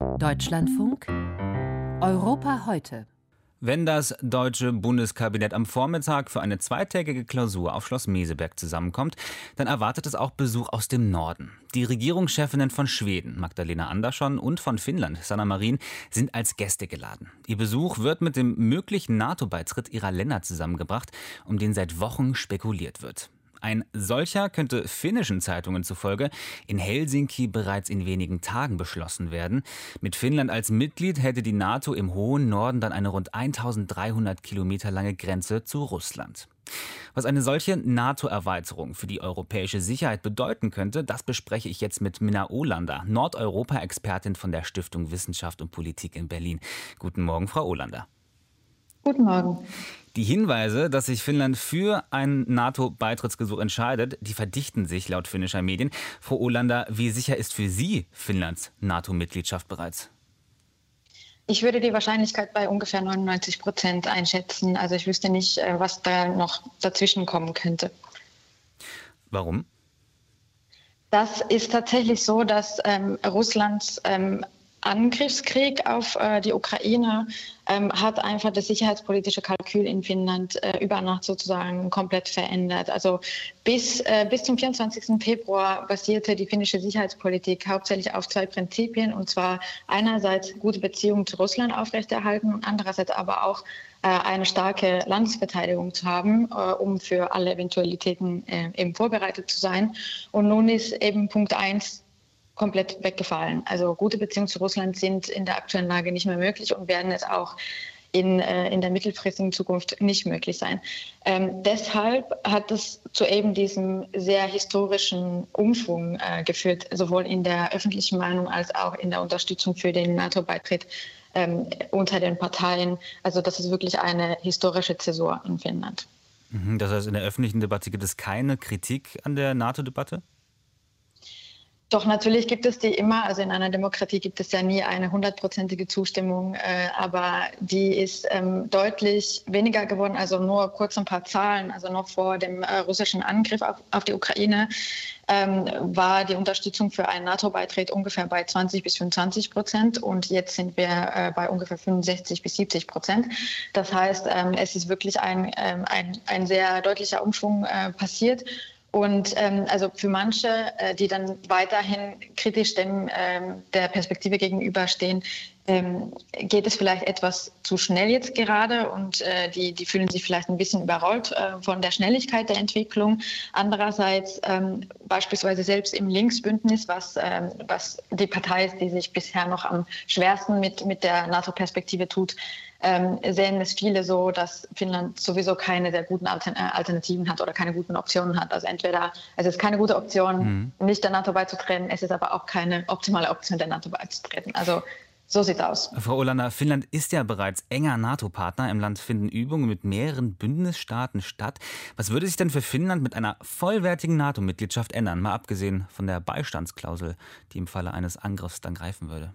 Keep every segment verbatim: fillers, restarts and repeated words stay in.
Deutschlandfunk Europa heute. Wenn das deutsche Bundeskabinett am Vormittag für eine zweitägige Klausur auf Schloss Meseberg zusammenkommt, dann erwartet es auch Besuch aus dem Norden. Die Regierungschefinnen von Schweden, Magdalena Andersson, und von Finnland, Sanna Marin, sind als Gäste geladen. Ihr Besuch wird mit dem möglichen NATO-Beitritt ihrer Länder zusammengebracht, um den seit Wochen spekuliert wird. Ein solcher könnte finnischen Zeitungen zufolge in Helsinki bereits in wenigen Tagen beschlossen werden. Mit Finnland als Mitglied hätte die NATO im hohen Norden dann eine rund eintausenddreihundert Kilometer lange Grenze zu Russland. Was eine solche NATO-Erweiterung für die europäische Sicherheit bedeuten könnte, das bespreche ich jetzt mit Minna Olander, Nordeuropa-Expertin von der Stiftung Wissenschaft und Politik in Berlin. Guten Morgen, Frau Olander. Guten Morgen. Die Hinweise, dass sich Finnland für einen NATO-Beitrittsgesuch entscheidet, die verdichten sich laut finnischer Medien. Frau Olander, wie sicher ist für Sie Finnlands NATO-Mitgliedschaft bereits? Ich würde die Wahrscheinlichkeit bei ungefähr neunundneunzig Prozent einschätzen. Also ich wüsste nicht, was da noch dazwischen kommen könnte. Warum? Das ist tatsächlich so, dass ähm, Russlands ähm, Angriffskrieg auf äh, die Ukraine ähm, hat einfach das sicherheitspolitische Kalkül in Finnland äh, über Nacht sozusagen komplett verändert. Also bis, äh, bis zum vierundzwanzigsten Februar basierte die finnische Sicherheitspolitik hauptsächlich auf zwei Prinzipien, und zwar einerseits gute Beziehungen zu Russland aufrechterhalten und andererseits aber auch äh, eine starke Landesverteidigung zu haben, äh, um für alle Eventualitäten äh, eben vorbereitet zu sein. Und nun ist eben Punkt eins komplett weggefallen. Also gute Beziehungen zu Russland sind in der aktuellen Lage nicht mehr möglich und werden es auch in, äh, in der mittelfristigen Zukunft nicht möglich sein. Ähm, deshalb hat es zu eben diesem sehr historischen Umschwung äh, geführt, sowohl in der öffentlichen Meinung als auch in der Unterstützung für den NATO-Beitritt ähm, unter den Parteien. Also das ist wirklich eine historische Zäsur in Finnland. Das heißt, in der öffentlichen Debatte gibt es keine Kritik an der NATO-Debatte? Doch natürlich gibt es die immer. Also in einer Demokratie gibt es ja nie eine hundertprozentige Zustimmung, äh, aber die ist ähm, deutlich weniger geworden. Also nur kurz ein paar Zahlen. Also noch vor dem äh, russischen Angriff auf, auf die Ukraine ähm, war die Unterstützung für einen NATO-Beitritt ungefähr bei zwanzig bis fünfundzwanzig Prozent und jetzt sind wir äh, bei ungefähr fünfundsechzig bis siebzig Prozent. Das heißt, ähm, es ist wirklich ein, ähm, ein, ein sehr deutlicher Umschwung äh, passiert. Und ähm, also für manche, äh, die dann weiterhin kritisch dem, ähm, der Perspektive gegenüberstehen, ähm, geht es vielleicht etwas zu schnell jetzt gerade und äh, die, die fühlen sich vielleicht ein bisschen überrollt äh, von der Schnelligkeit der Entwicklung. Andererseits ähm, beispielsweise selbst im Linksbündnis, was, ähm, was die Partei ist, die sich bisher noch am schwersten mit, mit der NATO-Perspektive tut, Ähm, sehen es viele so, dass Finnland sowieso keine sehr guten Alternativen hat oder keine guten Optionen hat. Also entweder es ist keine gute Option, mhm. nicht der NATO beizutreten, es ist aber auch keine optimale Option, der NATO beizutreten. Also so sieht es aus. Frau Olander, Finnland ist ja bereits enger NATO-Partner. Im Land finden Übungen mit mehreren Bündnisstaaten statt. Was würde sich denn für Finnland mit einer vollwertigen NATO-Mitgliedschaft ändern? Mal abgesehen von der Beistandsklausel, die im Falle eines Angriffs dann greifen würde.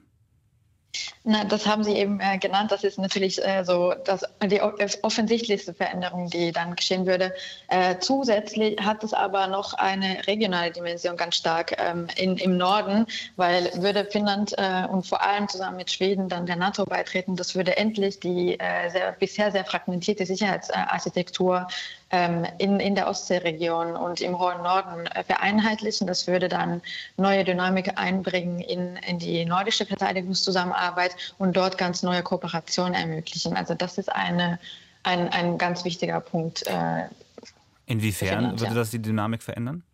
Na, das haben Sie eben äh, genannt. Das ist natürlich äh, so das, die offensichtlichste Veränderung, die dann geschehen würde. Äh, zusätzlich hat es aber noch eine regionale Dimension ganz stark ähm, in, im Norden, weil würde Finnland äh, und vor allem zusammen mit Schweden dann der NATO beitreten, das würde endlich die äh, sehr, bisher sehr fragmentierte Sicherheitsarchitektur ähm, in, in der Ostseeregion und im hohen Norden äh, vereinheitlichen. Das würde dann neue Dynamik einbringen in, in die nordische Verteidigungszusammenarbeit und dort ganz neue Kooperationen ermöglichen. Also das ist eine, ein, ein ganz wichtiger Punkt. Äh, Inwiefern Finnland, würde ja. das die Dynamik verändern?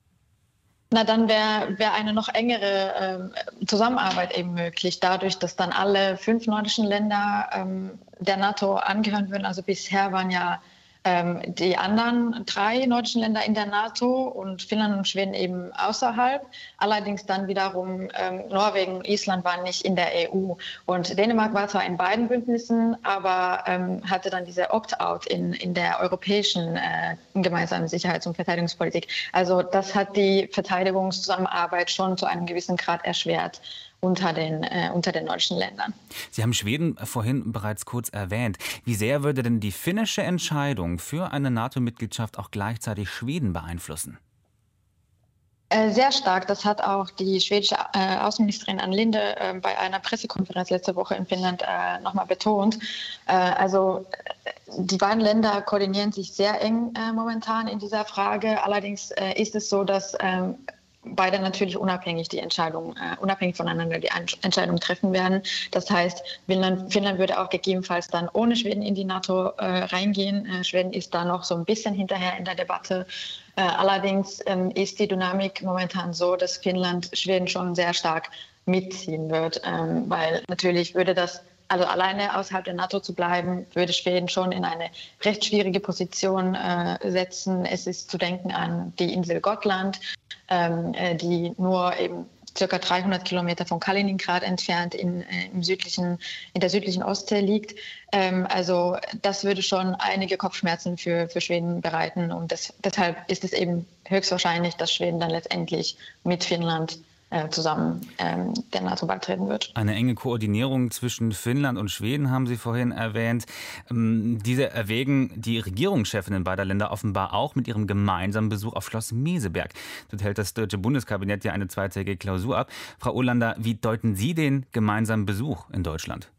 Na, dann wäre wär eine noch engere äh, Zusammenarbeit eben möglich, dadurch, dass dann alle fünf nordischen Länder ähm, der NATO angehören würden. Also bisher waren ja ähm, die anderen drei nordischen Länder in der NATO und Finnland und Schweden eben außerhalb. Allerdings dann wiederum ähm, Norwegen und Island waren nicht in der E U. Und Dänemark war zwar in beiden Bündnissen, aber ähm, hatte dann diese Opt-out in, in der europäischen äh, gemeinsamen Sicherheits- und Verteidigungspolitik. Also das hat die Verteidigungszusammenarbeit schon zu einem gewissen Grad erschwert unter den, äh, unter den nordischen Ländern. Sie haben Schweden vorhin bereits kurz erwähnt. Wie sehr würde denn die finnische Entscheidung für eine NATO-Mitgliedschaft auch gleichzeitig Schweden beeinflussen? Äh, Sehr stark. Das hat auch die schwedische äh, Außenministerin Ann Linde äh, bei einer Pressekonferenz letzte Woche in Finnland äh, nochmal betont. Äh, also äh, die beiden Länder koordinieren sich sehr eng äh, momentan in dieser Frage. Allerdings äh, ist es so, dass ähm, beide natürlich unabhängig die Entscheidung, äh, unabhängig voneinander die Entscheidung treffen werden. Das heißt, Finnland, Finnland würde auch gegebenenfalls dann ohne Schweden in die NATO äh, reingehen. Äh, Schweden ist da noch so ein bisschen hinterher in der Debatte. Äh, allerdings ähm, ist die Dynamik momentan so, dass Finnland Schweden schon sehr stark mitziehen wird, ähm, weil natürlich würde das Also alleine außerhalb der NATO zu bleiben, würde Schweden schon in eine recht schwierige Position äh, setzen. Es ist zu denken an die Insel Gotland, ähm, äh, die nur eben circa dreihundert Kilometer von Kaliningrad entfernt in, äh, im südlichen, in der südlichen Ostsee liegt. Ähm, also das würde schon einige Kopfschmerzen für, für Schweden bereiten. Und das, deshalb ist es eben höchstwahrscheinlich, dass Schweden dann letztendlich mit Finnland zusammen ähm, der NATO beitreten wird. Eine enge Koordinierung zwischen Finnland und Schweden haben Sie vorhin erwähnt. Ähm, diese erwägen die Regierungschefinnen beider Länder offenbar auch mit ihrem gemeinsamen Besuch auf Schloss Meseberg. Dort hält das deutsche Bundeskabinett ja eine zweitägige Klausur ab. Frau Olander, wie deuten Sie den gemeinsamen Besuch in Deutschland?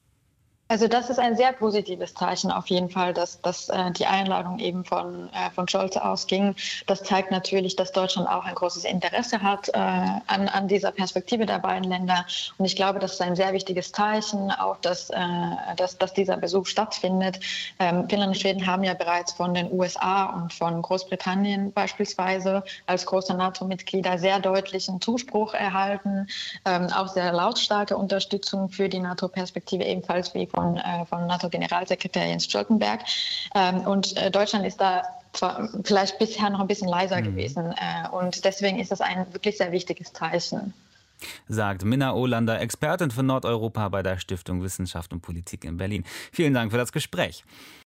Also das ist ein sehr positives Zeichen auf jeden Fall, dass, dass äh, die Einladung eben von, äh, von Scholz ausging. Das zeigt natürlich, dass Deutschland auch ein großes Interesse hat äh, an, an dieser Perspektive der beiden Länder. Und ich glaube, das ist ein sehr wichtiges Zeichen, auch dass, äh, dass, dass dieser Besuch stattfindet. Ähm, Finnland und Schweden haben ja bereits von den U S A und von Großbritannien beispielsweise als große NATO-Mitglieder sehr deutlichen Zuspruch erhalten, ähm, auch sehr lautstarke Unterstützung für die NATO-Perspektive ebenfalls wie von, äh, von NATO-Generalsekretär Jens Stoltenberg. Ähm, und äh, Deutschland ist da zwar vielleicht bisher noch ein bisschen leiser mhm. gewesen. Äh, und deswegen ist das ein wirklich sehr wichtiges Zeichen. Sagt Minna Olander, Expertin für Nordeuropa bei der Stiftung Wissenschaft und Politik in Berlin. Vielen Dank für das Gespräch.